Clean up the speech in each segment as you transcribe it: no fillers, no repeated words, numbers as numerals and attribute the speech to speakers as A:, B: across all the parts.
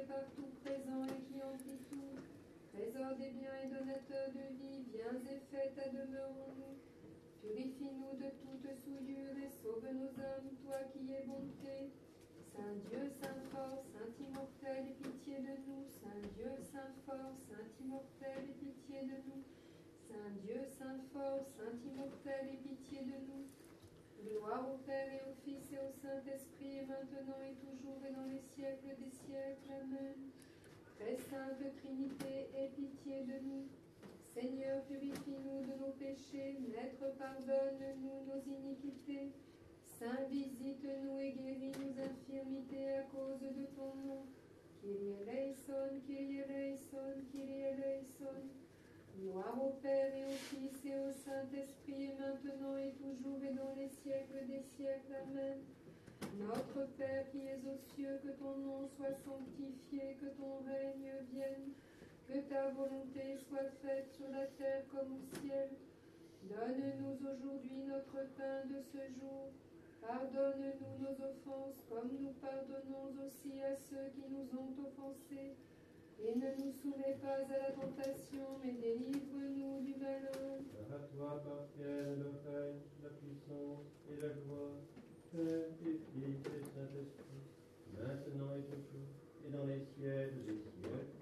A: est partout présent et qui emplit tout. Trésor des biens et donateur de vie, viens et fais ta demeure en nous. Purifie-nous de toute souillure et sauve nos âmes, toi qui es bonté. Saint Dieu, Saint fort, Saint immortel, aie pitié de nous. Saint Dieu, Saint fort, Saint immortel, aie pitié de nous. Saint Dieu, Saint fort, Saint immortel, aie pitié de nous. Gloire au Père et au Fils et au Saint-Esprit, et maintenant et toujours et dans les siècles des siècles. Amen. Très sainte Trinité, aie pitié de nous. Seigneur, purifie-nous de nos péchés. Maître, pardonne-nous nos iniquités. Saint, visite-nous et guéris nos infirmités à cause de ton nom. Kyrie eleison, Kyrie eleison, Kyrie eleison. Gloire au Père et au Fils et au Saint-Esprit, et maintenant et toujours et dans les siècles des siècles. Amen. Notre Père qui es aux cieux, que ton nom soit sanctifié, que ton règne vienne, que ta volonté soit faite sur la terre comme au ciel. Donne-nous aujourd'hui notre pain de ce jour. Pardonne-nous nos offenses, comme nous pardonnons aussi à ceux qui nous ont offensés. Et ne nous soumets pas à la tentation, mais délivre-nous du malin.
B: Car à toi appartiennent le règne, la puissance et la gloire, Père et Fils et Saint-Esprit, maintenant et toujours, et dans les siècles des siècles.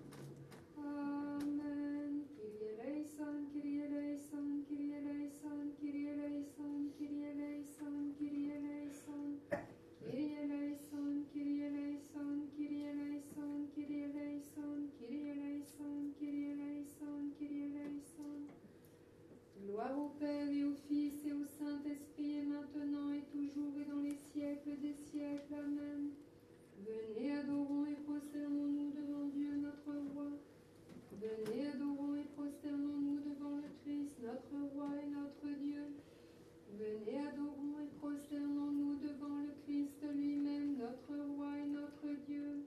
A: Amen. Kyrie eleison, Kyrie eleison, Kyrie eleison, Kyrie eleison, Kyrie eleison, Kyrie eleison. Kyrie eleison, Kyrie eleison, Kyrie eleison, Kyrie eleison, Kyrie eleison, Kyrie eleison, Kyrie eleison. Gloire au Père et au Fils et au Saint-Esprit, et maintenant et toujours et dans les siècles des siècles. Amen. Venez, adorons et prosternons-nous devant Dieu notre Roi. Venez, adorons et prosternons-nous devant le Christ, notre Roi et notre Dieu. Venez, adorons et prosternons-nous devant le Christ lui-même, notre Roi et notre Dieu.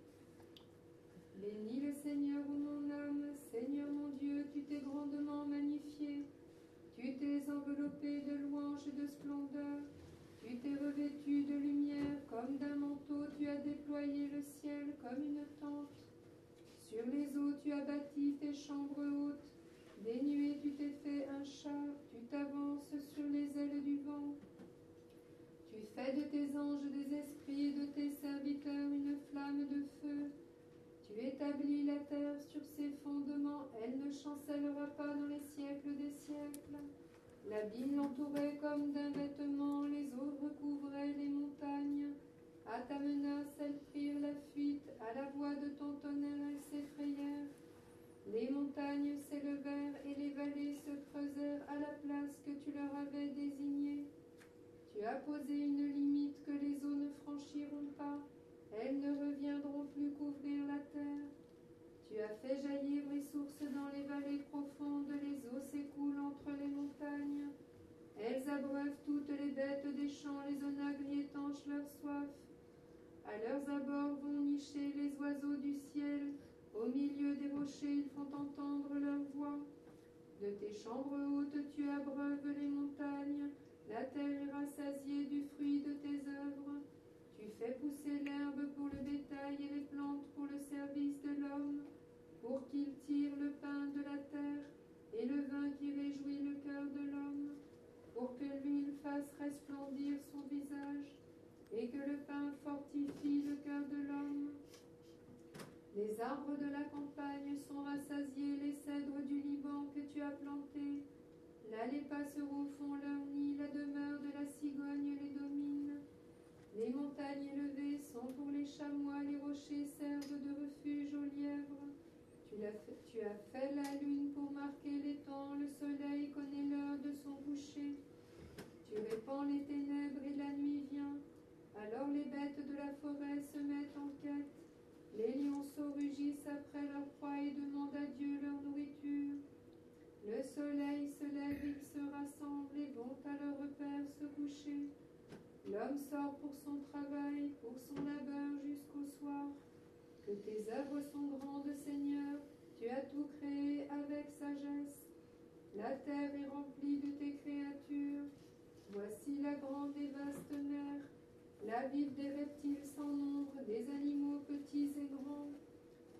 A: Bénis le Seigneur, ô mon âme. Seigneur mon Dieu, tu t'es grandement magnifié. Tu t'es enveloppé de louanges et de splendeur. Tu t'es revêtu de lumière comme d'un manteau. Tu as déployé le ciel comme une tente. Sur les eaux, tu as bâti tes chambres hautes. Des nuées, tu t'es fait un char. Tu t'avances sur les ailes du vent. Tu fais de tes anges des esprits et de tes serviteurs une flamme de feu. Tu établis la terre sur ses fondements. Elle ne chancellera pas dans les siècles des siècles. L'abîme l'entourait comme d'un vêtement. Les eaux recouvraient les montagnes. À ta menace, elles prirent la fuite. À la voix de ton tonnerre, elles s'effrayèrent. Les montagnes s'élevèrent et les vallées se creusèrent à la place que tu leur avais désignée. Tu as posé une limite que les eaux ne franchiront pas. Elles ne reviendront plus couvrir la terre. Tu as fait jaillir les sources dans les vallées profondes. Les eaux s'écoulent entre les montagnes. Elles abreuvent toutes les bêtes des champs. Les onagres y étanchent leur soif. À leurs abords vont nicher les oiseaux du ciel. Au milieu des rochers, ils font entendre leur voix. De tes chambres hautes, tu abreuves les montagnes. La terre est rassasiée du fruit de tes œuvres. Tu fais pousser l'herbe pour le bétail et les plantes pour le service de l'homme, pour qu'il tire le pain de la terre et le vin qui réjouit le cœur de l'homme, pour que l'huile fasse resplendir son visage et que le pain fortifie le cœur de l'homme. Les arbres de la campagne sont rassasiés, les cèdres du Liban que tu as plantés. Là, les passereaux font leur nid, la demeure de la cigogne les domine. Les montagnes élevées sont pour les chamois, les rochers servent de refuge aux lièvres. Tu as fait la lune pour marquer les temps, le soleil connaît l'heure de son coucher. Tu répands les ténèbres et la nuit vient. Alors les bêtes de la forêt se mettent en quête. Les lionceaux rugissent après leur proie et demandent à Dieu leur nourriture. Le soleil se lève, ils se rassemblent et vont à leur repère se coucher. L'homme sort pour son travail, pour son labeur jusqu'au soir. Que tes œuvres sont grandes, Seigneur, tu as tout créé avec sagesse. La terre est remplie de tes créatures. Voici la grande et vaste mer, la ville des reptiles sans nombre, des animaux petits et grands.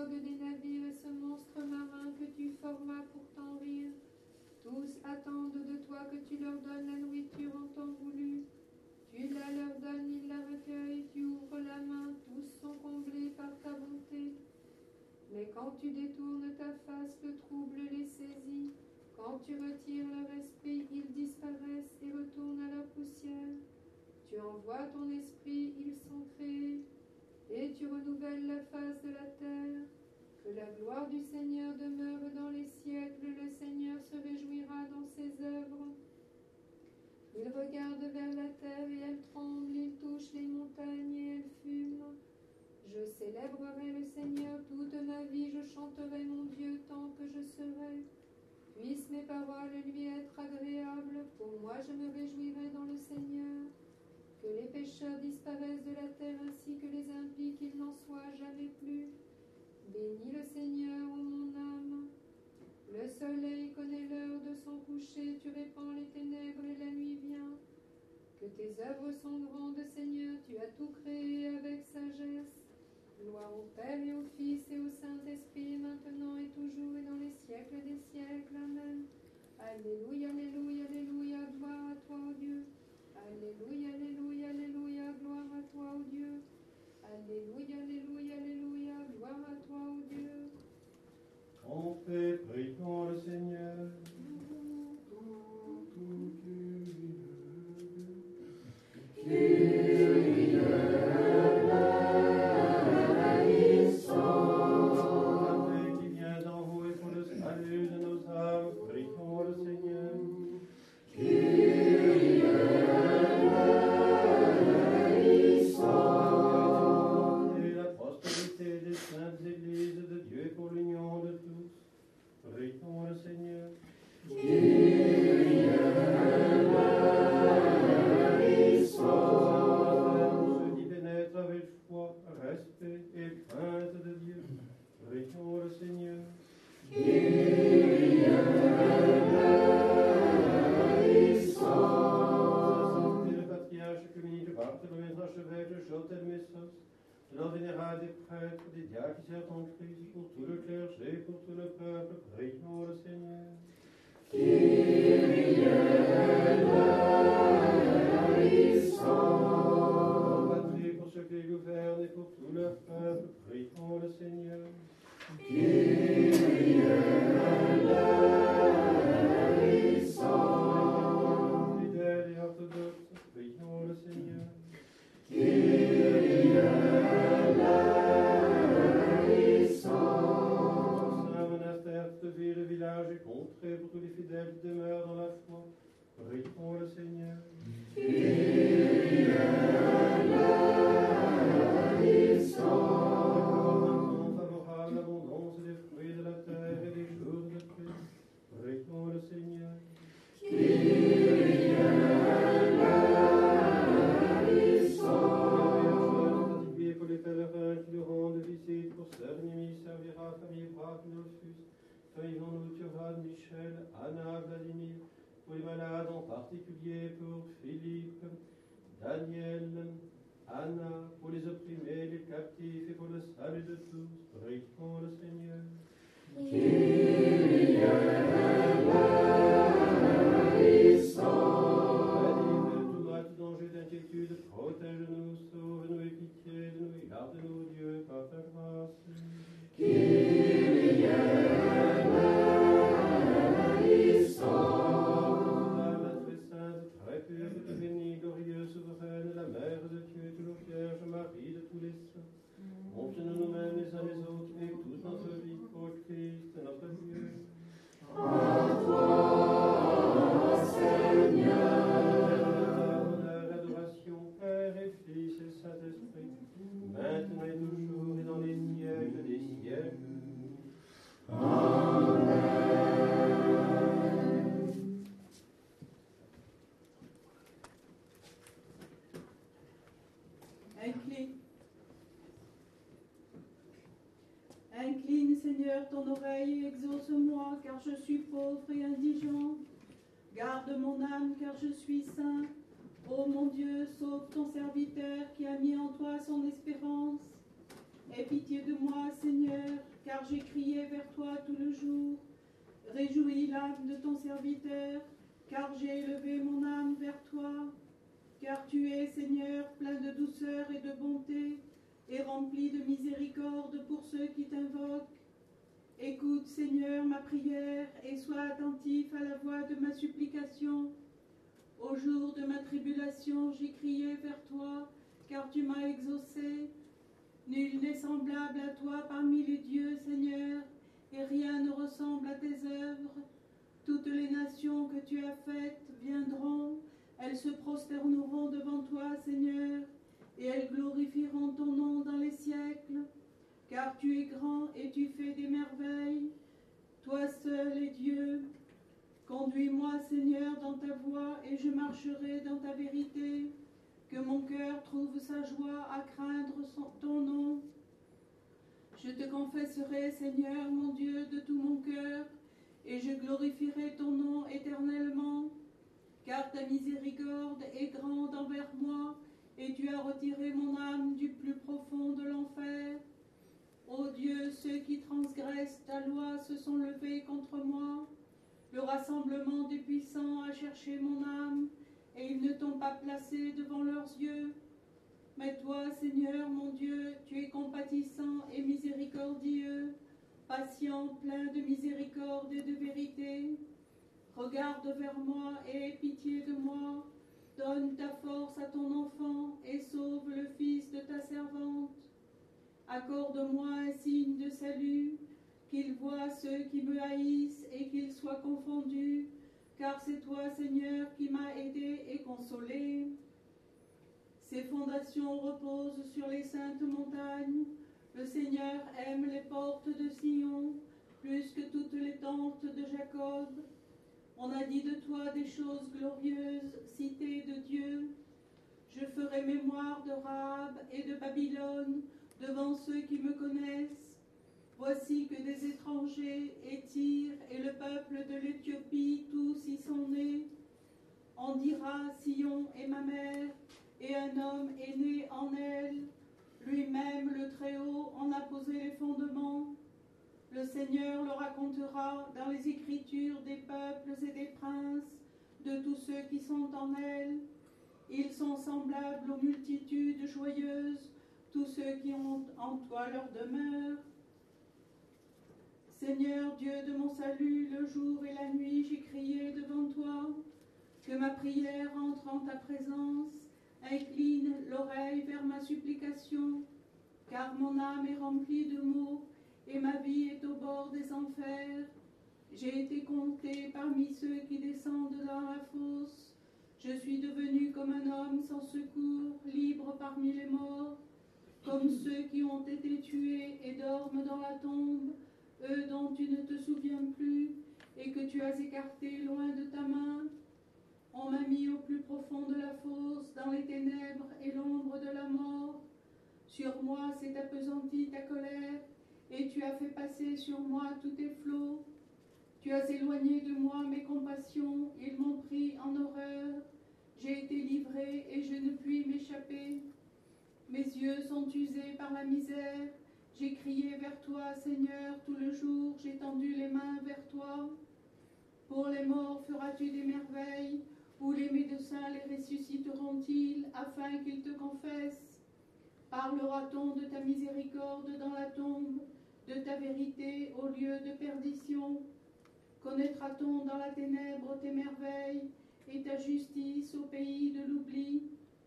A: pirogues des navires et ce monstre marin que tu formas pour t'en rire. Tous attendent de toi que tu leur donnes la nourriture en temps voulu. Tu la leur donnes, ils la recueillent, tu ouvres la main, tous sont comblés par ta bonté. Mais quand tu détournes ta face, le trouble les saisit. Quand tu retires leur esprit, ils disparaissent et retournent à leur poussière. Tu envoies ton esprit, ils sont créés, et tu renouvelles la face de la terre. Que la gloire du Seigneur demeure dans les siècles, le Seigneur se réjouira dans ses œuvres. Il regarde vers la terre et elle tremble, il touche les montagnes et elles fument. Je célébrerai le Seigneur toute ma vie, je chanterai mon Dieu tant que je serai. Puissent mes paroles lui être agréables, pour moi je me réjouirai dans le Seigneur. Que les pécheurs disparaissent de la terre ainsi que les impies, qu'il n'en soit jamais plus. Bénis le Seigneur, ô mon âme. Le soleil connaît l'heure de son coucher, tu répands les ténèbres et la nuit vient. Que tes œuvres sont grandes, Seigneur, tu as tout créé avec sagesse. Gloire au Père et au Fils et au Saint-Esprit, maintenant et toujours et dans les siècles des siècles. Amen. Alléluia, alléluia, alléluia, gloire à toi, ô Dieu. Alléluia, alléluia, alléluia, gloire à toi, ô Dieu. Alléluia, alléluia, alléluia, gloire à toi, ô Dieu.
B: En paix, prions le Seigneur. Qui vient d'en haut et pour le salut de nos âmes, prions le Seigneur. Et la prospérité des saintes églises de Dieu pour l'union de tous, prions le Seigneur. Ceux qui pénètrent avec foi, respect et crainte de Dieu, prions le Seigneur. Le patriarche communique Bartholomé, archevêque, Jotel Messos, de l'ordre général des prêtres, des diacres qui servent en Christ, pour tout le clergé, pour tout le peuple, prions le Seigneur. Pour la patrie, pour ceux qui les gouvernent et pour tout leur peuple, prions le Seigneur. Fidèles et orthodoxes, prions le Seigneur. Saint monastère, toute ville, village et contrée, pour tous les fidèles qui demeurent dans la foi, prions le Seigneur. Favorable, l'abondance des fruits de la terre et des jours de paix, prions le Seigneur. Pour les pèlerins qui nous rendent visite, pour Cernimi, servira, famille Braque, Nofus, famille Van Turvan, Michel, Anna, Vladimir, pour les malades en particulier, pour Philippe, Daniel, Anna, pour les opprimés, les captifs et pour le salut de tous, prions le Seigneur. Délivre de tout mal, tout danger, d'inquiétude, protège-nous, sauve-nous et pitié de nous, et garde-nous, Dieu, par ta grâce. Très pure, toute bénie, glorieuse, souveraine, la Mère de Dieu, toujours Vierge Marie de tous les saints. Confions-nous nous-mêmes les uns les autres et toute notre vie pour Christ, notre Dieu. Honneur, adoration, Père et Fils et Saint-Esprit, maintenant et toujours et dans les siècles des siècles.
C: Incline, Seigneur, ton oreille et exauce-moi, car je suis pauvre et indigent. Garde mon âme, car je suis saint. Ô mon Dieu, sauve ton serviteur qui a mis en toi son espérance. aie pitié de moi, Seigneur, car j'ai crié vers toi tout le jour. Réjouis l'âme de ton serviteur, car j'ai élevé mon âme vers toi. Car tu es, Seigneur, plein de douceur et de bonté, et rempli de miséricorde pour ceux qui t'invoquent. Écoute, Seigneur, ma prière, et sois attentif à la voix de ma supplication. Au jour de ma tribulation, j'ai crié vers toi, car tu m'as exaucé. Nul n'est semblable à toi parmi les dieux, Seigneur, et rien ne ressemble à tes œuvres. Toutes les nations que tu as faites viendront, elles se prosterneront devant toi, Seigneur, et elles glorifieront ton nom dans les siècles. Car tu es grand et tu fais des merveilles. Toi seul est Dieu. Conduis-moi, Seigneur, dans ta voie, et je marcherai dans ta vérité. Que mon cœur trouve sa joie à craindre ton nom. Je te confesserai, Seigneur, mon Dieu, de tout mon cœur, et je glorifierai ton nom éternellement. Car ta miséricorde est grande envers moi, et tu as retiré mon âme du plus profond de l'enfer. Ô Dieu, ceux qui transgressent ta loi se sont levés contre moi. Le rassemblement des puissants a cherché mon âme, et ils ne t'ont pas placé devant leurs yeux. Mais toi, Seigneur, mon Dieu, tu es compatissant et miséricordieux, patient, plein de miséricorde et de vérité. Regarde vers moi et aie pitié de moi. Donne ta force à ton enfant et sauve le fils de ta servante. Accorde-moi un signe de salut, qu'il voie ceux qui me haïssent et qu'ils soient confondus, car c'est toi, Seigneur, qui m'as aidé et consolé. Ses fondations reposent sur les saintes montagnes. Le Seigneur aime les portes de Sion, plus que toutes les tentes de Jacob. On a dit de toi des choses glorieuses, cité de Dieu. Je ferai mémoire de Rahab et de Babylone devant ceux qui me connaissent. Voici que des étrangers, et Tyr et le peuple de l'Éthiopie, tous y sont nés. On dira, Sion est ma mère, et un homme est né en elle. Lui-même, le Très-Haut, en a posé les fondements. Le Seigneur le racontera dans les Écritures des peuples et des princes, de tous ceux qui sont en elle. Ils sont semblables aux multitudes joyeuses, tous ceux qui ont en toi leur demeure. Seigneur, Dieu de mon salut, le jour et la nuit, j'ai crié devant toi. Que ma prière entre en ta présence, incline l'oreille vers ma supplication, car mon âme est remplie de maux et ma vie est au bord des enfers. J'ai été compté parmi ceux qui descendent dans la fosse. Je suis devenu comme un homme sans secours, libre parmi les morts, comme ceux qui ont été tués et dorment dans la tombe, eux dont tu ne te souviens plus et que tu as écartés loin de ta main. On m'a mis au plus profond de la fosse, dans les ténèbres et l'ombre de la mort. Sur moi s'est appesantie ta colère, et tu as fait passer sur moi tous tes flots. Tu as éloigné de moi mes compassions, ils m'ont pris en horreur. J'ai été livré et je ne puis m'échapper. Mes yeux sont usés par la misère. J'ai crié vers toi, Seigneur, tout le jour, j'ai tendu les mains vers toi. Pour les morts feras-tu des merveilles, ou les médecins les ressusciteront-ils, afin qu'ils te confessent? Parlera-t-on de ta miséricorde dans la tombe, de ta vérité au lieu de perdition? Connaîtra-t-on dans la ténèbre tes merveilles et ta justice au pays de l'oubli?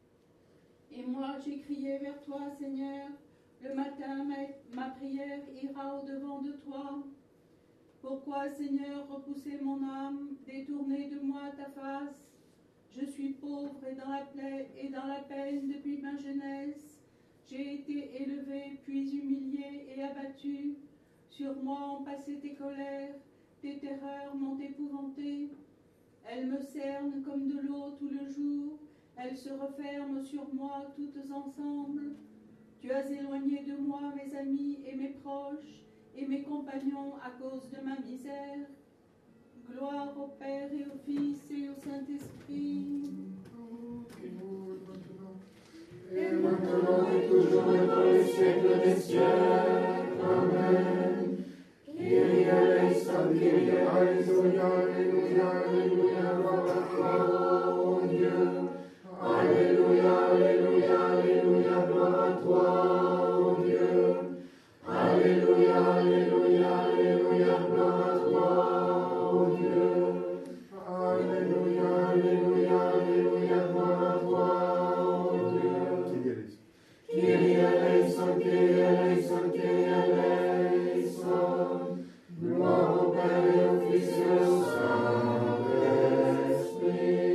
C: Et moi j'ai crié vers toi, Seigneur, le matin ma prière ira au-devant de toi. Pourquoi, Seigneur, repousser mon âme, détourner de moi ta face? Je suis pauvre et dans la peine depuis ma jeunesse. J'ai été élevé, puis humilié et abattu. Sur moi ont passé tes colères, tes terreurs m'ont épouvanté. Elles me cernent comme de l'eau tout le jour, elles se referment sur moi toutes ensemble. Tu as éloigné de moi mes amis et mes proches, et mes compagnons à cause de ma misère. Gloire au Père et au Fils et au Saint-Esprit.
D: et maintenant et toujours et dans les siècles des siècles. Amen. Kyrie eleison, Kyrie eleison, Alléluia, Alléluia, gloire à toi, ô Dieu. Alléluia, Alléluia, Alléluia, gloire à toi, ô Dieu. Alléluia, Alléluia, Alléluia, gloire à toi, ô Dieu. Alléluia, Alléluia, Alléluia, gloire à toi, ô Dieu. Kyrie eleison, Kyrie eleison, Kyrie eleison. Gloire au Père et au Fils et au Saint-Esprit.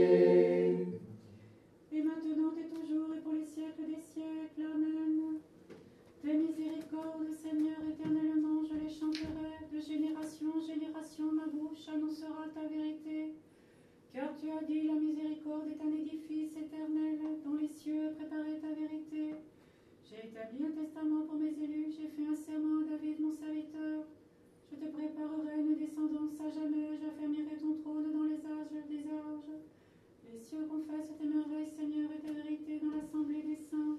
C: Et maintenant et toujours et pour les siècles des siècles. Amen. Tes miséricordes, Seigneur, éternellement, je les chanterai. De génération en génération, ma bouche annoncera ta vérité. Car tu as dit, la miséricorde est un édifice éternel. Dans les cieux, préparé ta vérité. J'ai établi un testament pour mes élus. J'ai fait un serment à David, mon serviteur. Je te préparerai une descendance à jamais. J'affermirai ton trône dans les âges des âges. Les cieux confessent tes merveilles, Seigneur, et ta vérité dans l'assemblée des saints.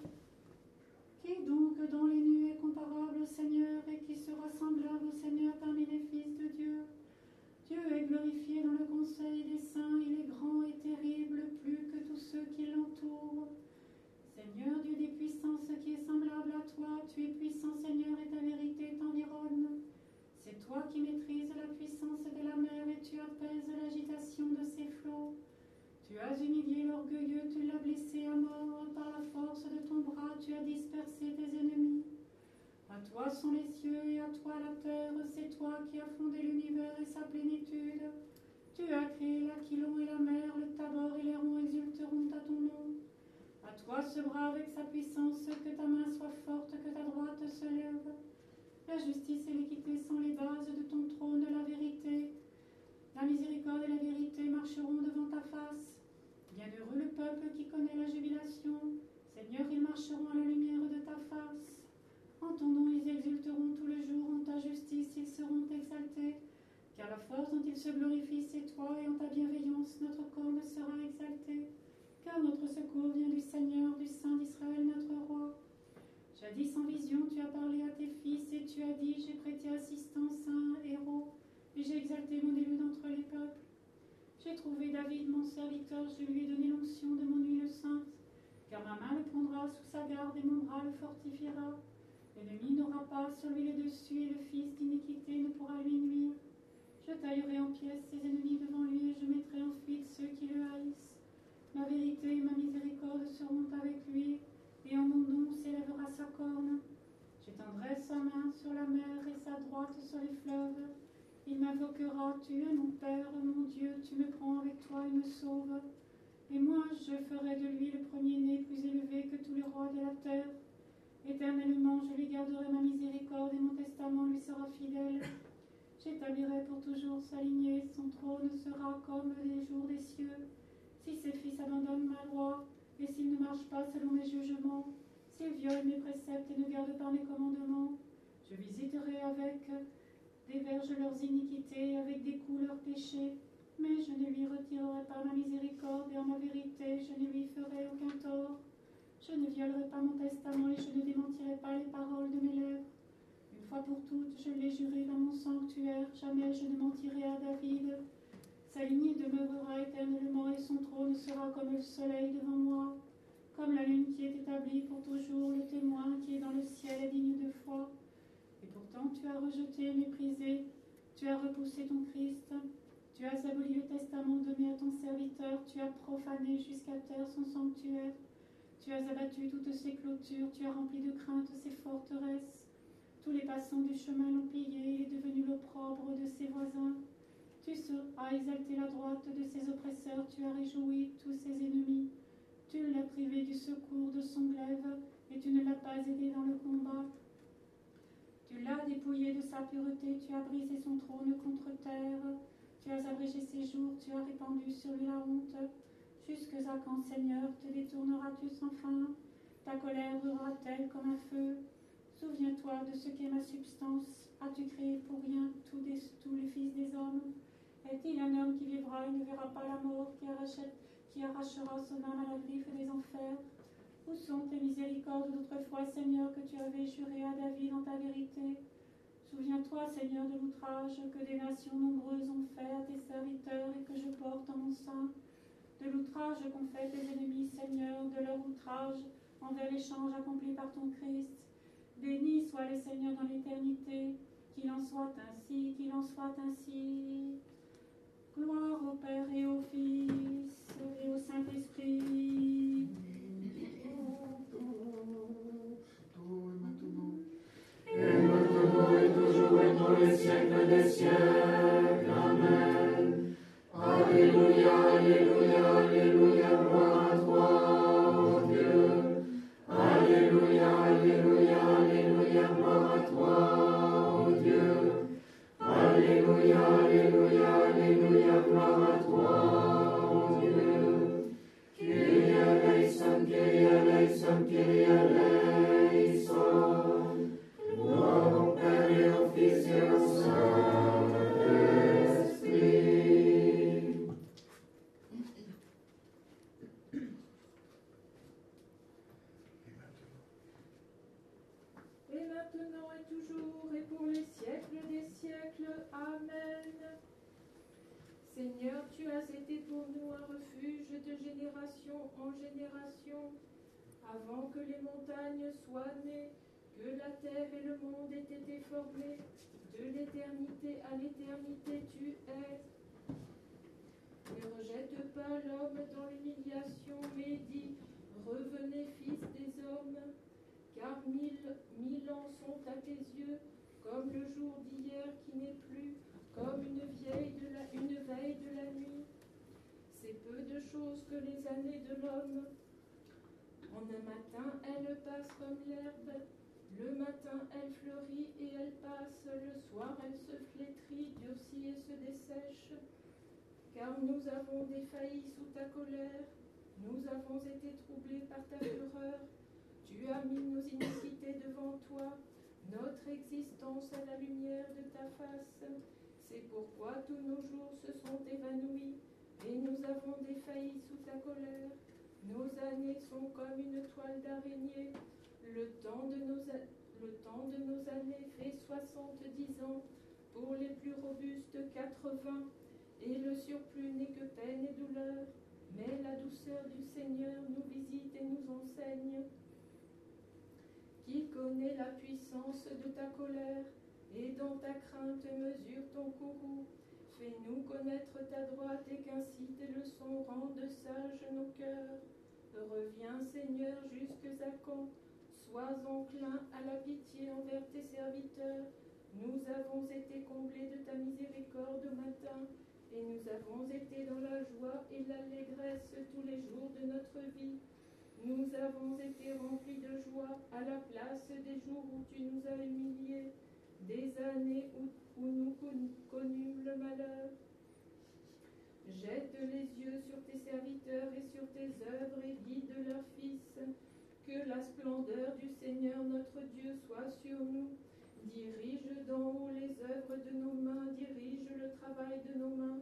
C: Qui donc dans les nuées est comparable au Seigneur et qui sera semblable au Seigneur parmi les fils de Dieu? Dieu est glorifié dans le conseil des saints, il est grand et terrible, plus que tous ceux qui l'entourent. Seigneur, Dieu des puissances, qui est semblable à toi, tu es puissant, Seigneur, et ta vérité t'environne. C'est toi qui maîtrises la puissance de la mer et tu apaises l'agitation de ses flots. Tu as humilié l'orgueilleux, tu l'as blessé à mort. Par la force de ton bras, tu as dispersé tes ennemis. À toi sont les cieux et à toi la terre. C'est toi qui as fondé l'univers et sa plénitude. Tu as créé l'Aquilon et la mer, le Tabor et l'Hermon exulteront à ton nom. À toi ce bras avec sa puissance, que ta main soit forte, que ta droite se lève. La justice et l'équité sont les bases de ton trône, la vérité. La miséricorde et la vérité marcheront devant ta face. Bienheureux le peuple qui connaît la jubilation. Seigneur, ils marcheront à la lumière de ta face. En ton nom, ils exulteront tout le jour. En ta justice, ils seront exaltés. Car la force dont ils se glorifient, c'est toi, et en ta bienveillance, notre corps sera exalté. Car notre secours vient du Seigneur, du Saint d'Israël, notre roi. Jadis en vision, tu as parlé à tes fils, et tu as dit, j'ai prêté assistance à un héros, et j'ai exalté mon élu d'entre les peuples. J'ai trouvé David, mon serviteur, je lui ai donné l'onction de mon huile sainte, car ma main le prendra sous sa garde, et mon bras le fortifiera. L'ennemi n'aura pas sur lui le dessus, et le fils d'iniquité ne pourra lui nuire. Je taillerai en pièces ses ennemis devant lui, et je mettrai en fuite ceux qui le haïssent. Ma vérité et ma miséricorde seront avec lui, et en mon nom s'élèvera sa corne. J'étendrai sa main sur la mer et sa droite sur les fleuves. Il m'invoquera, tu es mon Père, mon Dieu, tu me prends avec toi et me sauves. Et moi, je ferai de lui le premier-né plus élevé que tous les rois de la terre. Éternellement, je lui garderai ma miséricorde et mon testament lui sera fidèle. J'établirai pour toujours sa lignée, son trône sera comme les jours des cieux. Si ses fils abandonnent ma loi, et s'ils ne marchent pas selon mes jugements, s'ils violent mes préceptes et ne gardent pas mes commandements, je visiterai avec des verges leurs iniquités, avec des coups leurs péchés, mais je ne lui retirerai pas ma miséricorde, et en ma vérité je ne lui ferai aucun tort. Je ne violerai pas mon testament, et je ne démentirai pas les paroles de mes lèvres. Une fois pour toutes, je l'ai juré dans mon sanctuaire, jamais je ne mentirai à David. Sa lignée demeurera éternellement, et son trône sera comme le soleil devant moi, comme la lune qui est établie pour toujours, le témoin qui est dans le ciel est digne de foi. Et pourtant tu as rejeté, méprisé, tu as repoussé ton Christ, tu as aboli le testament donné à ton serviteur, tu as profané jusqu'à terre son sanctuaire, tu as abattu toutes ses clôtures, tu as rempli de crainte ses forteresses. Tous les passants du chemin l'ont pillé, il est devenu l'opprobre de ses voisins. Tu as exalté la droite de ses oppresseurs, tu as réjoui tous ses ennemis. Tu l'as privé du secours de son glaive, et tu ne l'as pas aidé dans le combat. Tu l'as dépouillé de sa pureté, tu as brisé son trône contre terre. Tu as abrégé ses jours, tu as répandu sur lui la honte. Jusque à quand, Seigneur, te détourneras-tu sans fin? Ta colère brûlera-t-elle comme un feu? Souviens-toi de ce qu'est ma substance. As-tu créé pour rien tous les fils des hommes? Est-il un homme qui vivra et ne verra pas la mort, qui arrachera son âme à la griffe des enfers?
E: Où sont tes miséricordes d'autrefois, Seigneur, que tu avais juré à David en ta vérité? Souviens-toi, Seigneur, de l'outrage que des nations nombreuses ont fait à tes serviteurs et que je porte en mon sein. De l'outrage qu'ont fait tes ennemis, Seigneur, de leur outrage envers l'échange accompli par ton Christ. Béni soit le Seigneur dans l'éternité, qu'il en soit ainsi, qu'il en soit ainsi. Gloire au Père et au Fils et au Saint-Esprit.
D: Et maintenant et toujours et dans les siècles des siècles. Amen. Alléluia, alléluia, alléluia, gloire à toi, ô Dieu. Alléluia, alléluia, alléluia, gloire à toi, ô Dieu. Alléluia, alléluia, alléluia, gloire à toi, ô Dieu. Kyrie eleison, Kyrie eleison, Kyrie eleison. Gloire au Père et au Fils et au Saint-Esprit.
A: Et maintenant et toujours et pour les siècles des siècles. Amen. Seigneur, tu as été pour nous un refuge de génération en génération. Avant que les montagnes soient nées, que la terre et le monde aient été formés, de l'éternité à l'éternité tu es. Ne rejette pas l'homme dans l'humiliation, mais dis, revenez fils des hommes, car mille ans sont à tes yeux, comme le jour d'hier qui n'est plus, comme une veille de la nuit. C'est peu de choses que les années de l'homme. En un matin, elles passent comme l'herbe. Le matin, elle fleurit et elle passe. Le soir, elle se flétrit, durcit et se dessèche. Car nous avons défailli sous ta colère. Nous avons été troublés par ta fureur. Tu as mis nos iniquités devant toi, notre existence à la lumière de ta face. C'est pourquoi tous nos jours se sont évanouis et nous avons défailli sous ta colère. Nos années sont comme une toile d'araignée. Le temps de nos années fait 70 ans, pour les plus robustes 80, et le surplus n'est que peine et douleur. Mais la douceur du Seigneur nous visite et nous enseigne. Qui connaît la puissance de ta colère, et dans ta crainte mesure ton courroux. Fais-nous connaître ta droite et qu'ainsi tes leçons rendent sages nos cœurs. Reviens, Seigneur, jusque à quand? Sois enclin à la pitié envers tes serviteurs. Nous avons été comblés de ta miséricorde au matin, et nous avons été dans la joie et l'allégresse tous les jours de notre vie. Nous avons été remplis de joie à la place des jours où tu nous as humiliés, des années où nous connûmes le malheur. Jette les yeux sur tes serviteurs et sur tes œuvres et guide leurs fils. Que la splendeur du Seigneur notre Dieu soit sur nous. Dirige d'en haut les œuvres de nos mains, dirige le travail de nos mains.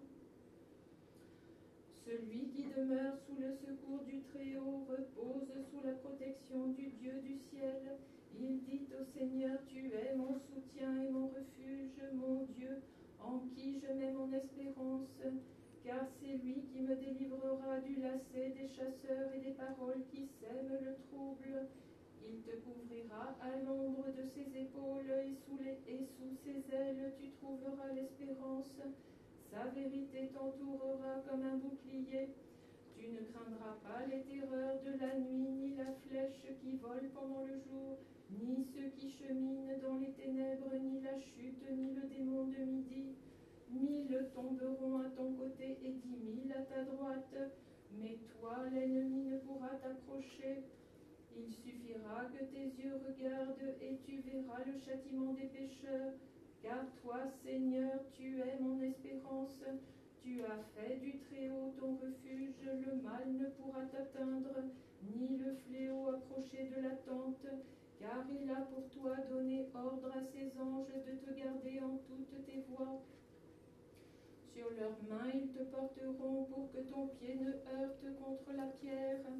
A: Celui qui demeure sous le secours du Très-Haut repose sous la protection du Dieu du ciel. Il dit au Seigneur, tu es mon soutien et mon refuge, mon Dieu, en qui je mets mon espérance. Car c'est lui qui me délivrera du lacet des chasseurs et des paroles qui sèment le trouble. Il te couvrira à l'ombre de ses épaules et sous ses ailes tu trouveras l'espérance. Sa vérité t'entourera comme un bouclier. Tu ne craindras pas les terreurs de la nuit, ni la flèche qui vole pendant le jour, ni ceux qui cheminent dans les ténèbres, ni la chute, ni le démon de midi. 1000 tomberont à ton côté et 10 000 à ta droite, mais toi, l'ennemi ne pourra t'approcher. Il suffira que tes yeux regardent et tu verras le châtiment des pécheurs. Car toi, Seigneur, tu es mon espérance. Tu as fait du Très-Haut ton refuge, le mal ne pourra t'atteindre, ni le fléau approcher de la tente. Car il a pour toi donné ordre à ses anges de te garder en toutes tes voies. Sur leurs mains ils te porteront pour que ton pied ne heurte contre la pierre.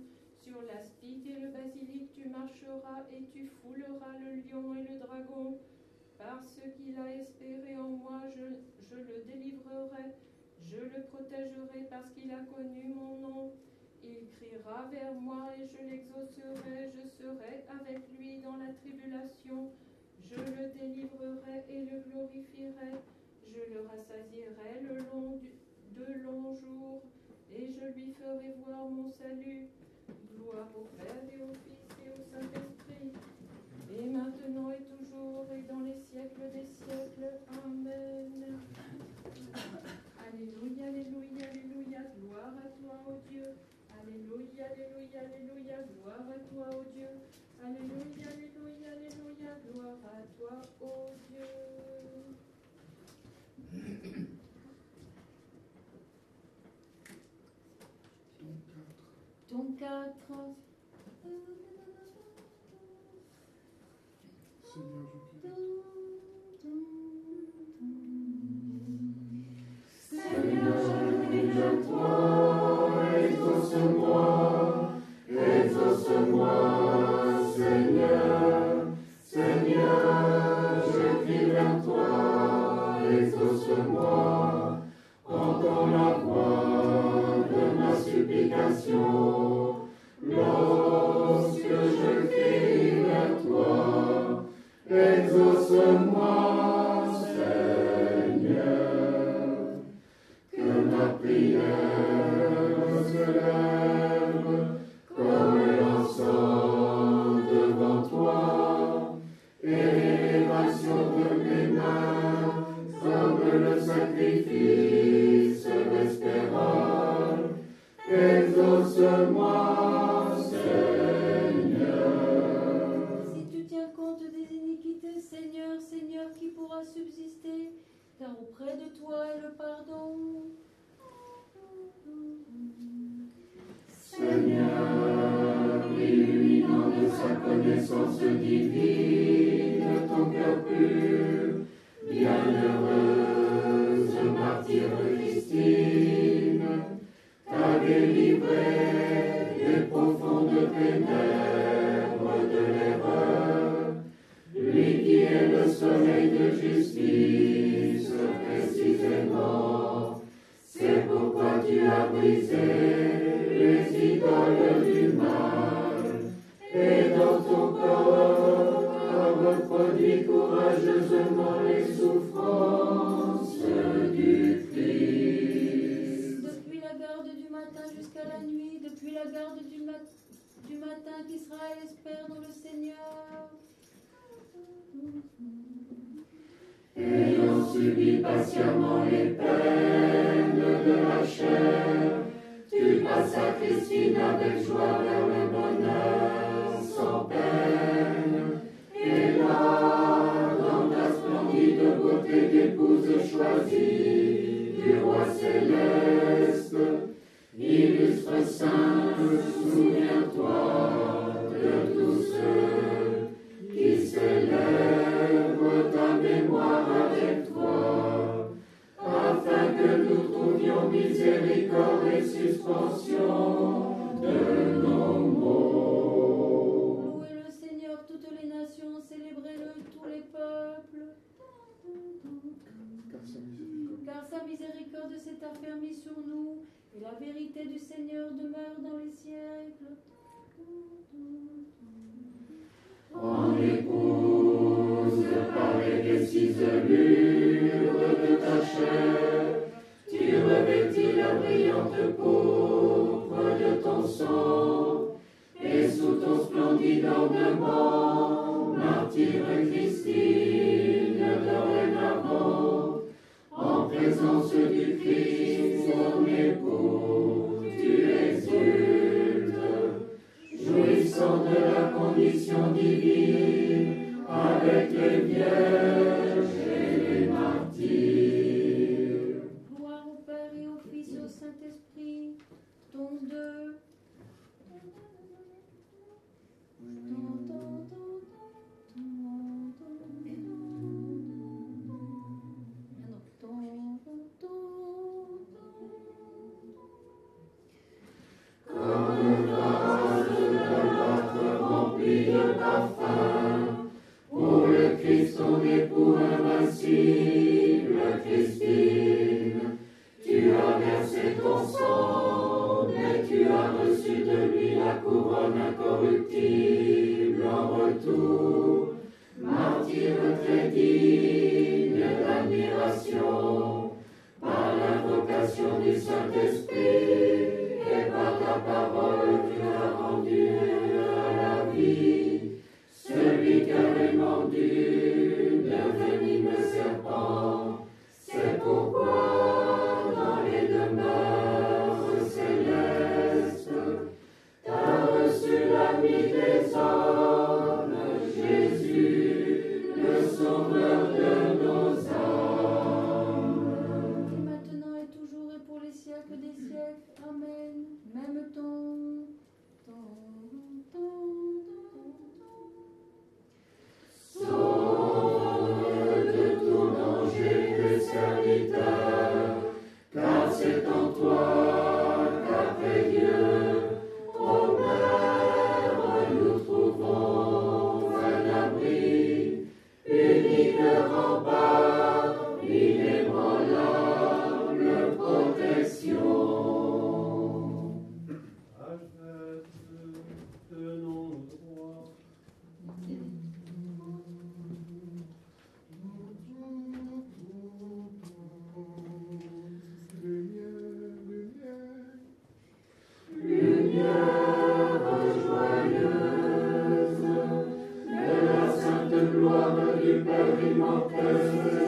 A: Sur l'aspic et le basilic tu marcheras et tu fouleras le lion et le dragon. Parce qu'il a espéré en moi, je le délivrerai. Je le protégerai parce qu'il a connu mon nom. Il criera vers moi et je l'exaucerai. Je serai avec lui dans la tribulation. Je le délivrerai et le glorifierai. Je le rassasierai de longs jours et je lui ferai voir mon salut. Gloire au Père et au Fils et au Saint-Esprit, et maintenant et toujours et dans les siècles des siècles. Amen. Alléluia, alléluia, alléluia, gloire à toi, ô Dieu. Alléluia, alléluia, alléluia, gloire à toi, ô Dieu. Alléluia, alléluia, alléluia, gloire à toi, ô Dieu.
E: Ton 4.
D: Seigneur, je crie à toi, exauce-moi, exauce-moi, Seigneur, Seigneur, je crie vers toi, exauce-moi, entends la voix de ma supplication, lorsque je crie vers toi, exauce-moi, Seigneur, que ma prière se lève comme l'encens devant toi, et l'élévation de mes mains comme le sacrifice vespéral. Exauce-moi, Seigneur.
E: Si tu tiens compte des iniquités, Seigneur, Seigneur, qui pourra subsister, car auprès de toi est le pardon.
D: Seigneur, illuminant de sa connaissance divine ton cœur pur, bienheureuse martyre Christine, t'a délivré des profondes ténèbres de l'erreur, lui qui est le soleil de justice précisément. C'est pourquoi tu as brisé les idoles du mal, et dans ton corps as reproduit courageusement les souffrances du Christ.
E: Depuis la garde du matin jusqu'à la nuit, depuis la garde du matin qu'Israël espère dans le Seigneur.
D: Ayant subi patiemment les peines de la chair, tu passes à Christine avec joie vers le bonheur sans peine. Et là, dans ta splendide beauté d'épouse choisie du roi céleste, illustre saint, souviens-toi de tous ceux qui célèbrent ta mémoire avec toi, afin que nous trouvions miséricorde et suspension de nos maux.
E: Louez le Seigneur toutes les nations, célébrez-le tous les peuples. Car sa miséricorde s'est affermie sur nous, et la vérité du Seigneur demeure dans les siècles.
D: En épouse par les déciselures de ta chair, tu revêtis la brillante pourpre de ton sang, et sous ton splendide ornement, martyre Christine, dorénavant, en présence du Christ, ton époux, tu exultes, jouissant de la condition divine, invincible Christine, tu as versé ton sang, mais tu as reçu de lui la couronne incorruptible en retour. Martyr très digne d'admiration, par l'invocation du Saint-Esprit et par ta parole, tu as rendu à la vie celui qu'avait mordu le venimeux serpent. C'est pourquoi dans les demeures célestes, t'as reçu l'ami des hommes, Jésus, le sauveur de nos âmes.
F: Qui maintenant et toujours et pour les siècles des siècles. Amen. Même temps.
D: Sauve de tout danger tes serviteurs, car c'est en toi qu'après Dieu, ô Père, nous trouvons un abri, unique rempart, inébranlable protection.
B: Tenons droit.
D: Lumière joyeuse de la sainte gloire du Père immortel,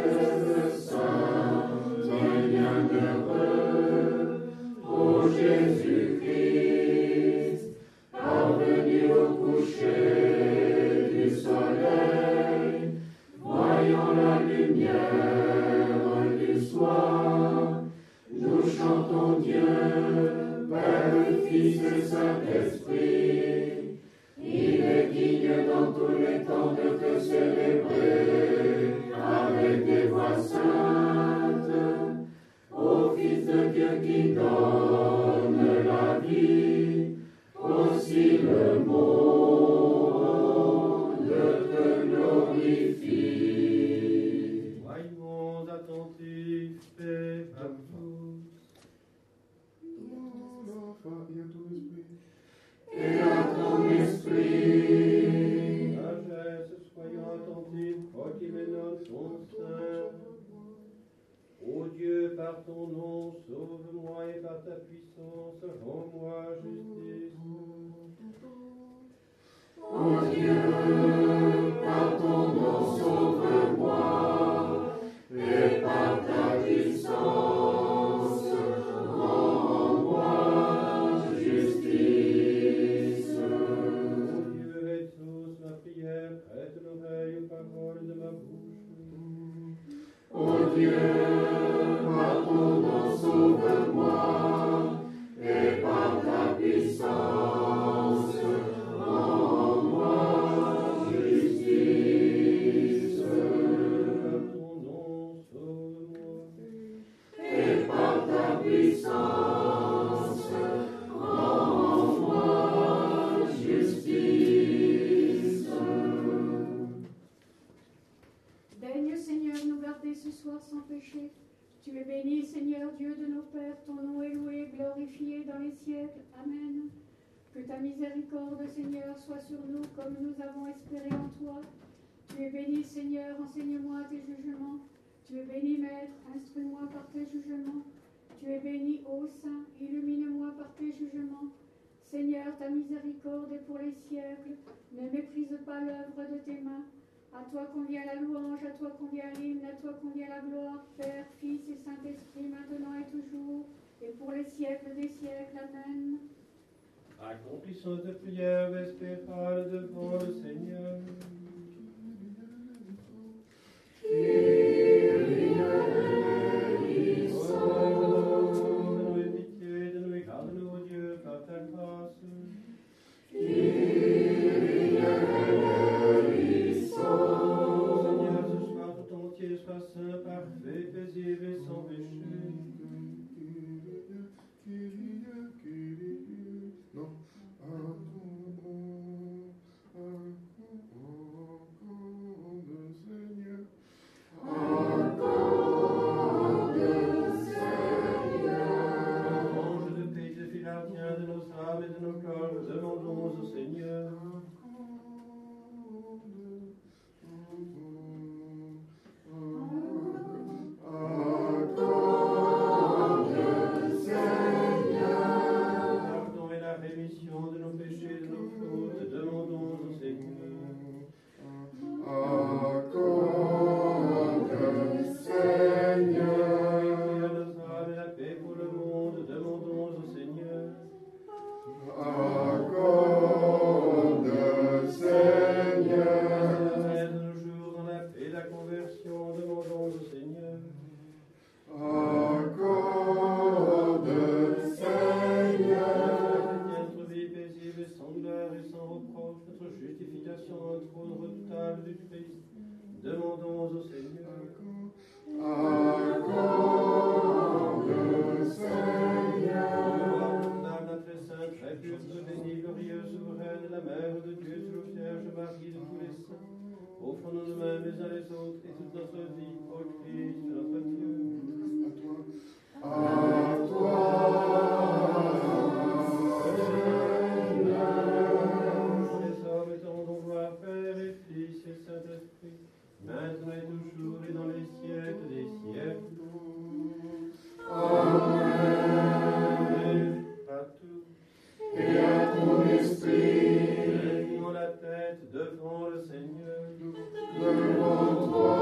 D: Saint et bienheureux, ô Jésus-Christ, parvenu au coucher du soleil, voyant la lumière du soir, nous chantons Dieu, Père, Fils et Saint-Esprit. Il est digne dans tous les temps de te célébrer avec des voix saintes. Ô Fils de Dieu qui donne la vie, aussi le monde te glorifie.
B: Soyons attentifs et à tous.
D: Et à ton esprit.
B: Sagesse, soyons attentifs, toi qui m'énonces ton sein. Ô Dieu, par ton nom, sauve-moi et par ta puissance, rends-moi justice.
D: Ô Dieu, par ton nom, sauve-moi, et par ta puissance, rends-moi justice.
B: Ô Dieu, exauce ma prière, prête l'oreille aux paroles de ma bouche.
D: Ô Dieu, par ton nom, sauve-moi, et par ta puissance, rends-moi justice.
B: Par ton nom, sauve-moi.
D: Et par ta puissance, rends-moi justice.
A: Daigne, Seigneur, nous garder ce soir sans péché. Tu es béni, Seigneur, Dieu de nos pères. Ton nom est loué, glorifié dans les siècles. Amen. Que ta miséricorde, Seigneur, soit sur nous comme nous avons espéré en toi. Tu es béni, Seigneur, enseigne-moi tes jugements. Tu es béni, Maître, instruis-moi par tes jugements. Tu es béni, ô Saint, illumine-moi par tes jugements. Seigneur, ta miséricorde est pour les siècles. Ne méprise pas l'œuvre de tes mains. À toi convient la louange, à toi convient l'hymne, à toi convient la gloire, Père, Fils et Saint-Esprit, maintenant et toujours, et pour les siècles des siècles. Amen.
B: Accomplissons cette prière vespérale devant le Seigneur. Donne-nous pitié, donne-nous garde-nous, ô Dieu, par ta grâce. Seigneur, ce soir tout entier soit saint, parfait, paisible et sans péché.
D: Non. Seigneur.
B: conversion, demandons au Seigneur.
D: Accorde, Seigneur,
B: Notre vie paisible et sans douleur et sans reproche, notre justification au trône redoutable du Christ, demandons au Seigneur.
D: accorde, Seigneur,
B: La très sainte, très pure, très bénie, glorieuse, souveraine, la Mère de Dieu, sous le Vierge Marie de tous les saints, offrons-nous nous-mêmes les uns les autres et toute notre vie au Christ notre Dieu.
D: à toi,
B: Les hommes et rendons gloire, Père et Fils et Saint-Esprit, maintenant et toujours et dans les siècles des siècles.
D: Amen.
B: À tous,
D: Et à ton esprit,
B: lèvons la tête devant le Seigneur.
D: devant toi,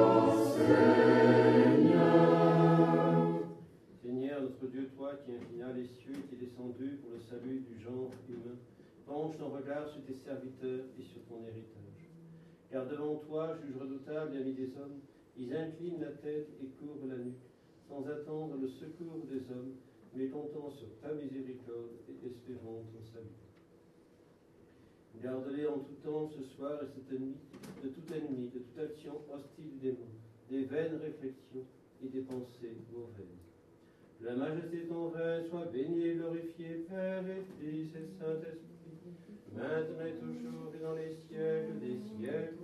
D: Seigneur.
B: Seigneur, notre Dieu, toi qui infina les cieux et qui es descendu pour le salut du genre humain, penche ton regard sur tes serviteurs et sur ton héritage. Car devant toi, juge redoutable et ami des hommes, ils inclinent la tête et courbent la nuque, sans attendre le secours des hommes, mais comptant sur ta miséricorde et espérant ton salut. Garde-les en tout temps ce soir et cette nuit de toute action hostile des démons, des vaines réflexions et des pensées mauvaises. La majesté de ton règne soit bénie et glorifiée, Père et Fils et Saint-Esprit, maintenant et toujours et dans les siècles des siècles.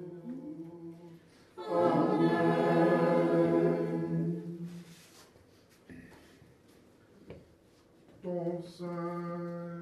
D: Ton sein.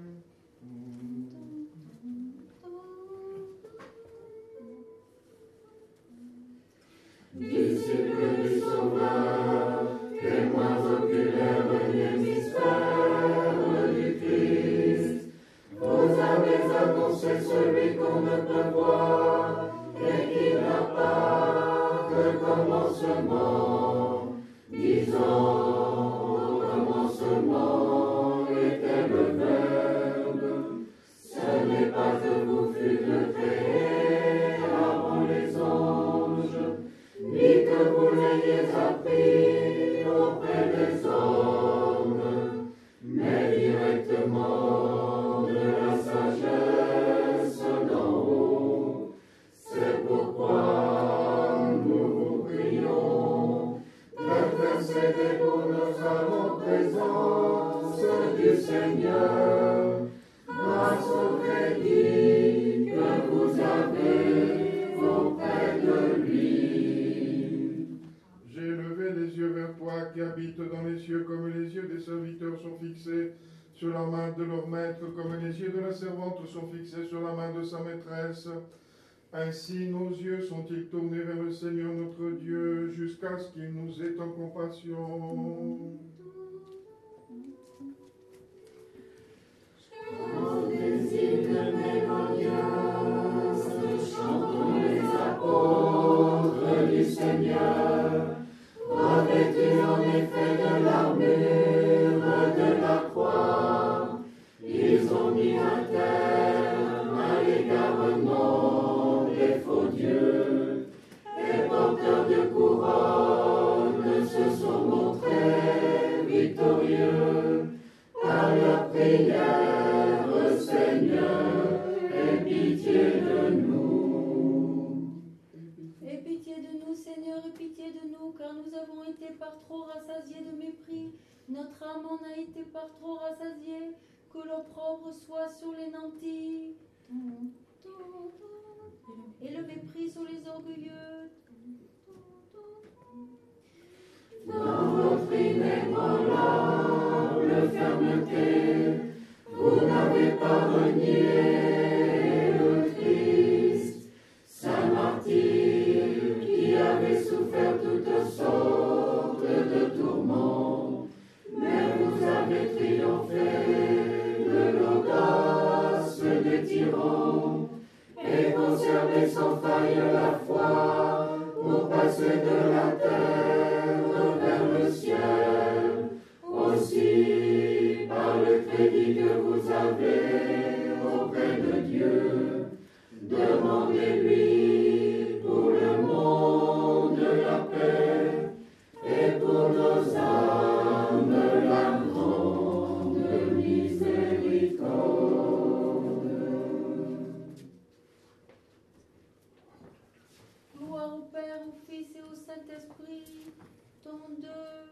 D: Disciples du Sauveur, témoins oculaires des mystères du Christ, vous avez annoncé celui qu'on ne peut voir et qui n'a pas de commencement, disant au commencement était le Verbe. Ce n'est pas que vous fûtes créés avant les anges, ni que vous l'ayez appris auprès des hommes, mais directement de la sagesse d'en haut. C'est pourquoi nous vous prions d'intercéder pour nos âmes en présence du Seigneur, grâce au crédit que vous avez auprès de lui.
G: J'ai levé les yeux vers toi qui habites dans les cieux, comme les yeux des serviteurs sont fixés sur la main de leur maître, comme les yeux de la servante sont fixés sur la main de sa maîtresse. Ainsi nos yeux sont-ils tournés vers le Seigneur notre Dieu, jusqu'à ce qu'il nous ait en compassion.
D: En désir de mélodieuses, chantons les apôtres du Seigneur, revêtus en effet de l'armure de la croix. Ils ont mis un terme à l'égarement des faux dieux, et porteurs de couronne se sont montrés victorieux par leur prière. Seigneur, aie pitié de nous.
F: Aie pitié de nous, Seigneur, aie pitié de nous, car nous avons été par trop rassasiés de mépris. Notre âme en a été par trop rassasiée, que l'opprobre soit sur les nantis, et le mépris sur les orgueilleux.
D: Dans votre inébranlable fermeté, vous n'avez pas renié le Christ, saint martyr qui avait souffert toutes sortes de tourments, mais vous avez triomphé de l'audace des tyrans et conservé sans faille la foi
F: Saint-Esprit, ton deux,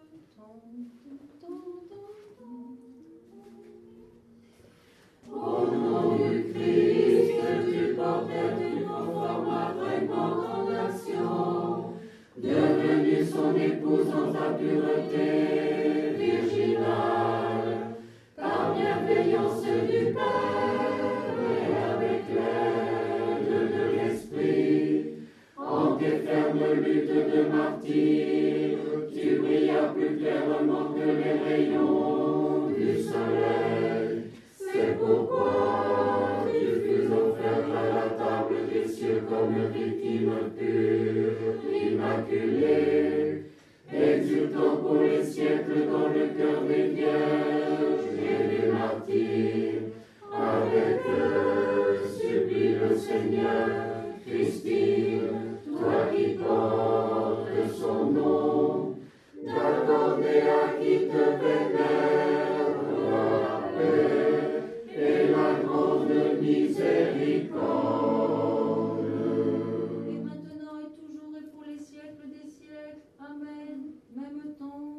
D: Au nom du Christ, tu portais, tu conformas vraiment ton action, devenue son épouse dans ta pureté virginale, par bienveillance du Père et avec l'aide de l'Esprit, en tes fermes luttes de martyr, tu brillas plus clairement que les rayons du soleil. C'est pourquoi tu fus offert à la table des cieux comme victime pure, immaculée, exultant pour les siècles dans le cœur des vierges et des martyrs. Avec eux, supplie le Seigneur, Christine, toi qui portes son nom, d'accorder à qui te vénère la paix et la grande miséricorde.
F: Et maintenant et toujours et pour les siècles des siècles. Amen. Même temps.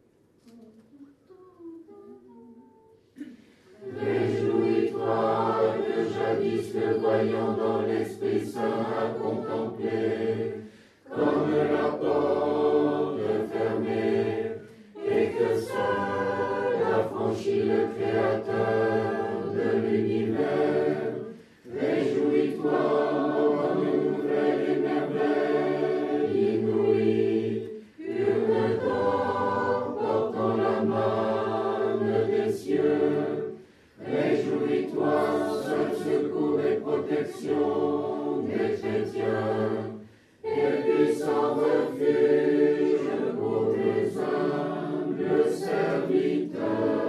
D: Réjouis-toi que jadis le voyant dans l'Esprit Saint a contemplé, comme la porte fermée, et que seul a franchi le Créateur de l'univers. Réjouis-toi, bonne nouvelle et merveille inouïe, pure d'or portant la manne des cieux. Réjouis-toi, seul secours et protection des chrétiens, et puissant refuge pour tes humbles serviteurs.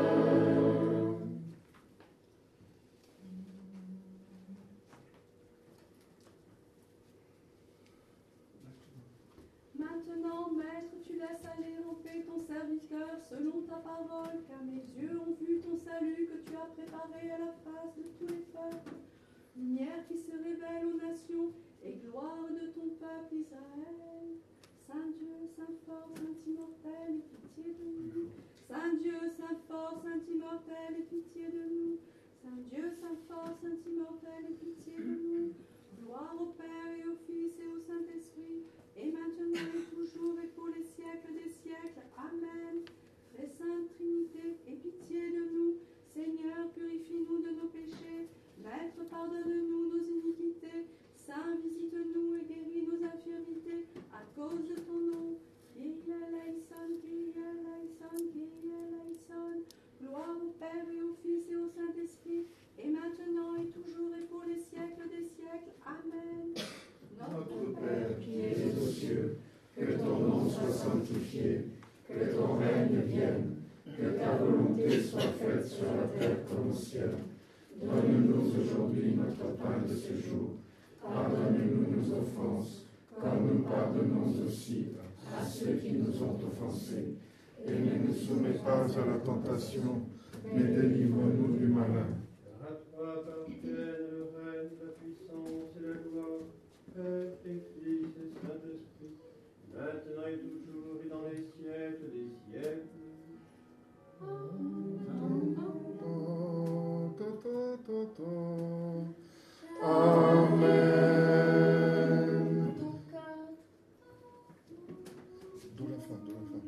C: Maintenant, Maître, tu laisses aller en paix ton serviteur selon ta parole, car mes yeux ont vu ton salut que tu as préparé à la face de tous les peuples. Lumière qui se révèle aux nations et gloire de ton peuple Israël. Saint Dieu, Saint fort, Saint immortel, aie pitié de nous. Saint Dieu, Saint fort, Saint immortel, aie pitié de nous. Saint Dieu, Saint fort, Saint immortel, aie pitié de nous. Gloire au Père et au Fils et au Saint-Esprit, et maintenant et toujours et pour les siècles des siècles. Amen. Très Sainte Trinité, aie pitié de nous. Seigneur, purifie-nous de nos péchés. Maître, pardonne-nous nos iniquités. Saint, visite-nous et guéris nos infirmités à cause de ton nom. Kyrie eleison, Kyrie eleison, Kyrie eleison. Gloire au Père et au Fils et au Saint-Esprit, et maintenant et toujours et pour les siècles des siècles. Amen.
D: Notre Père qui es aux cieux, que ton nom soit sanctifié, que ton règne vienne, que ta volonté soit faite sur la terre comme au ciel. Donne-nous aujourd'hui notre pain de ce jour. Pardonne-nous nos offenses, comme nous pardonnons aussi à ceux qui nous ont offensés. Et ne nous soumets pas à la tentation, mais délivre-nous du malin.
B: À toi appartiennent le règne, la puissance et la gloire, Père et Fils et Saint-Esprit, maintenant et toujours et dans les siècles des siècles.
G: Amen. Do la fin.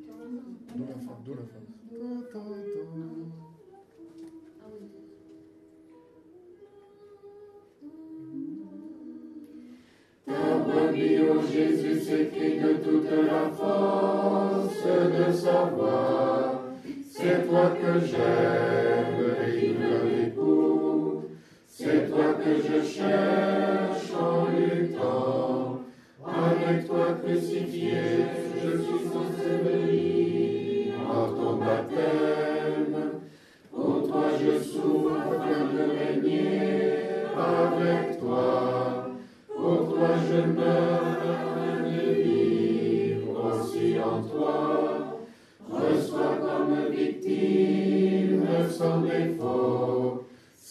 D: Ta brebis, ô Jésus, s'écrie de toute la force de sa voix. C'est toi que j'aime et qui me l'époux. C'est toi que je cherche en luttant. Avec toi crucifié, je suis enseveli en ton baptême. Pour toi je souffre afin de régner avec toi. Pour toi je meurs afin de vivre aussi en toi. Reçois comme victime sans défaut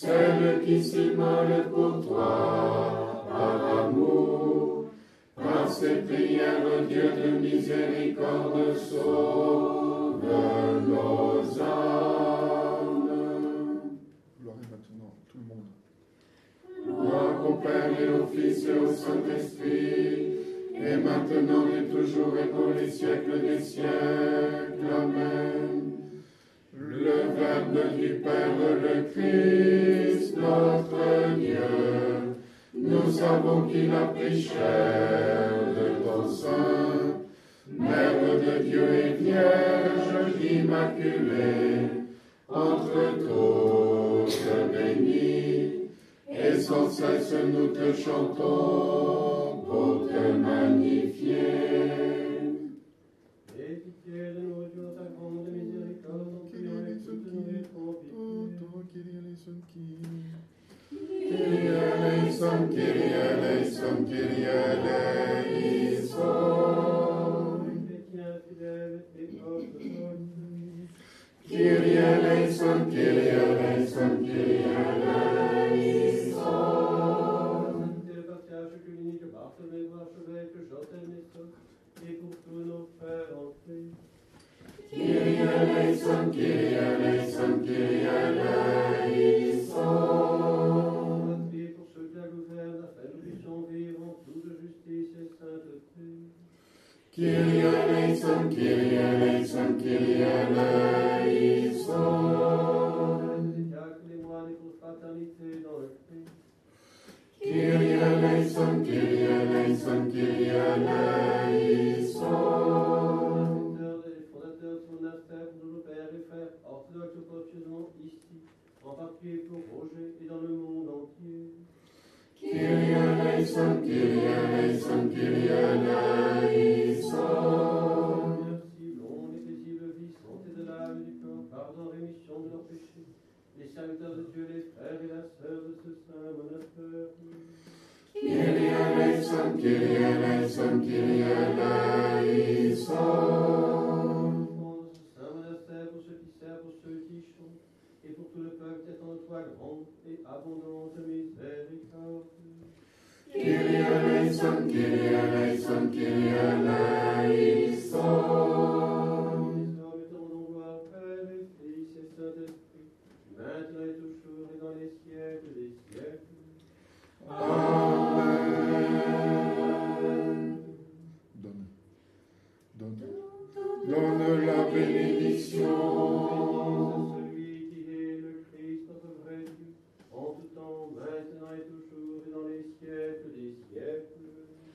D: celle qui s'immole pour toi par amour. Par ces prières, Dieu de miséricorde, sauve nos âmes.
G: Gloire est maintenant, tout le monde.
D: Gloire au Père et au Fils et au Saint-Esprit, et maintenant et toujours et pour les siècles des siècles. Amen. Le Verbe du Père, le Christ, notre Dieu, nous savons qu'il a pris chair de ton sein, Mère de Dieu et Vierge immaculée, entre toutes bénies, et sans cesse nous te chantons pour te magnifier.
B: Et pitié de nous, Dieu, ta grande miséricorde, en priant et soutenons et ton pitié.
D: Kyrie eleison, Kyrie eleison, Kyrie eleison.
B: Chrétiens fidèles et orthodoxes,
D: Kyrie eleison, Kyrie eleison, Kyrie eleison.
B: sainteté le patriarche œcuménique Barthélemy, archevêque Jotel Nestor, et pour tous nos frères en Christ.
D: Kyrie eleison, Kyrie eleison, Kyrie eleison.
B: Patrie pour ceux qui la gouvernent, afin que nous puissions vivre en toute justice et sainteté.
D: Kyrie eleison, Kyrie eleison, Kyrie eleison.
B: Les diacres, les moines et pour fraternité dans le Christ.
D: Kyrie eleison, Kyrie eleison, Kyrie eleison.
B: Les fondateurs du monastère, pour nos pères et frères orthodoxes portuaisement ici, en particulier pour Roger et dans le monde entier.
D: Kyrie eleison, Kyrie eleison, Kyrie eleison.
B: Merci, longue et paisible vie, santé de l'âme et du corps, pardon, rémission de leurs péchés. Les serviteurs de Dieu, les frères et la sœur de ce saint monastère.
D: Kyrie eleison, Kyrie eleison, Kyrie eleison.
B: Pour ce saint monastère, pour ceux qui servent, pour ceux qui chantent, et pour tout le peuple attend de toi grande et abondante miséricorde.
D: Kyrie eleison, Kyrie eleison, Kyrie eleison.
B: Nous mettons donc gloire, Père et Fils et Saint-Esprit, maintenant et toujours et dans les siècles des siècles.
D: Amen. Donne la bénédiction.
B: Celui qui est le Christ, notre vrai Dieu, en tout temps, maintenant et toujours et dans les siècles des siècles.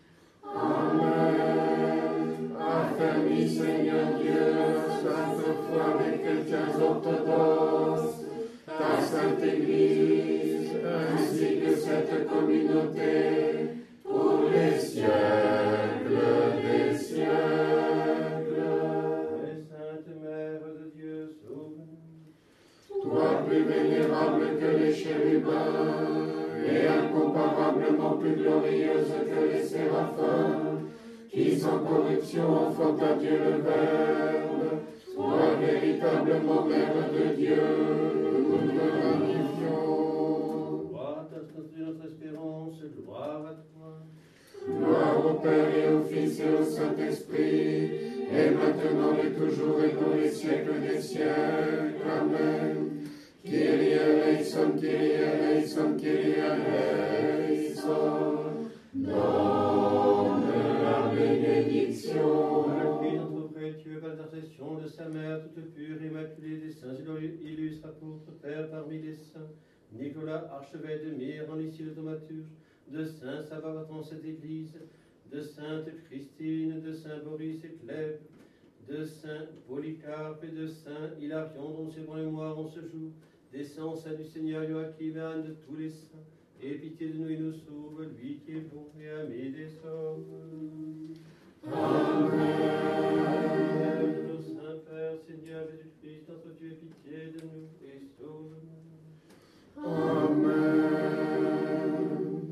D: Amen. Affermis, Seigneur Dieu, la sainte foi des chrétiens orthodoxes, ta sainte Église, ainsi que cette communauté, pour les siècles des siècles.
B: Et Sainte Mère de Dieu, sauve-nous.
D: Toi, plus vénérable que les chérubins, et incomparablement plus glorieuse que les séraphins, qui sans corruption offrent à Dieu le Verbe, toi, véritablement Mère de Dieu, nous te magnifions.
B: Gloire à ta de notre espérance, gloire à toi.
D: Gloire au Père et au Fils et au Saint-Esprit, et maintenant et toujours et dans les siècles des siècles. Amen. Kyrie eleison, Kyrie eleison, Kyrie eleison. Donne la bénédiction.
B: Par le Christ, notre précieux, par l'intercession de sa mère, toute pure, immaculée, des saints et illustres apôtres, Père parmi les saints, Nicolas, archevêque de Myre, en ici de thaumaturge, de saint Savarin dans cette église, de sainte Christine, de saint Boris et Clèves, de saint Polycarpe et de saint Hilarion, dont c'est bon mémoire en ce jour, des saints saints du Seigneur Joachim et Anne, de tous les saints, et pitié de nous et nous sauve, lui qui est bon et ami des hommes.
D: Amen.
B: Notre Saint-Père, Seigneur Jésus-Christ, notre Dieu, pitié de nous et sauve-nous.
D: Amen.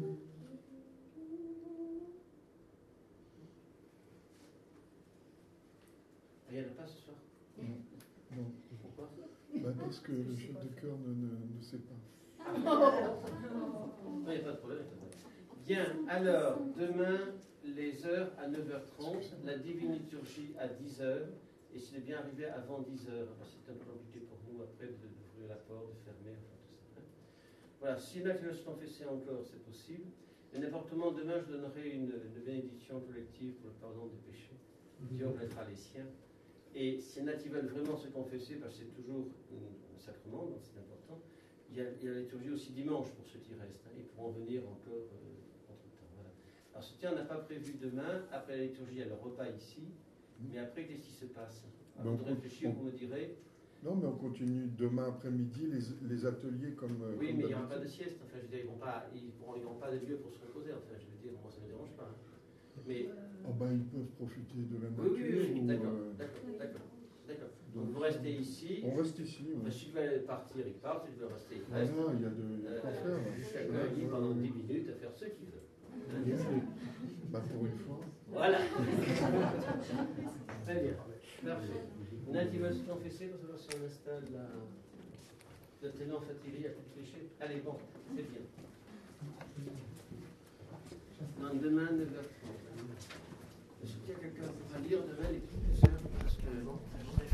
B: Il n'y en a pas ce soir.
G: Non.
B: Pourquoi?
G: Parce que le chef de chœur ne sait pas.
B: Non, il n'y a pas de problème. Bien, alors, demain, les heures à 9h30, la divine liturgie à 10h, et s'il est bien arrivé avant 10h, c'est un peu compliqué pour nous après d'ouvrir la porte, de fermer, enfin tout ça. Voilà, si une acte se confesser encore, c'est possible. Et n'importe comment, demain, je donnerai une bénédiction collective pour le pardon des péchés. Dieu remettra les siens. Et si ils veulent vraiment se confesser, parce que c'est toujours un sacrement, donc c'est important, il y a la liturgie aussi dimanche pour ceux qui restent. Ils pourront venir encore entre-temps. Voilà. Alors ce tien, on n'a pas prévu demain. Après la liturgie, il y a le repas ici. Mais après, qu'est-ce qui se passe? Avant de réfléchir, vous me direz.
G: Non, mais on continue demain après-midi les ateliers comme.
B: Oui,
G: comme
B: mais il n'y aura pas de d'habitude.
G: sieste.
B: Enfin, je veux dire, ils n'auront pas de lieu pour se reposer. Enfin, je veux dire, moi, ça ne me dérange pas. Mais.
G: Oh ben, ils peuvent profiter de la
B: Oui,
G: nature.
B: oui,
G: ou,
B: d'accord. Donc vous restez ici.
G: On reste ici. Ouais.
B: Si vous voulez partir, ils partent. Si vous voulez rester, ils
G: Voilà,
B: restent.
G: il y a de quoi faire.
B: Chacun est libre pendant 10 minutes à faire ce qu'il veut.
G: Bah, pour une fois.
B: Voilà. Très bien. Parfait. Il y en a qui veulent se confesser pour savoir si on installe la tellement fatiguée à tout péché. Allez, bon, c'est bien. Donc demain, 9h30. Est-ce qu'il y a quelqu'un qui va lire demain les petites sœurs? Parce que bon,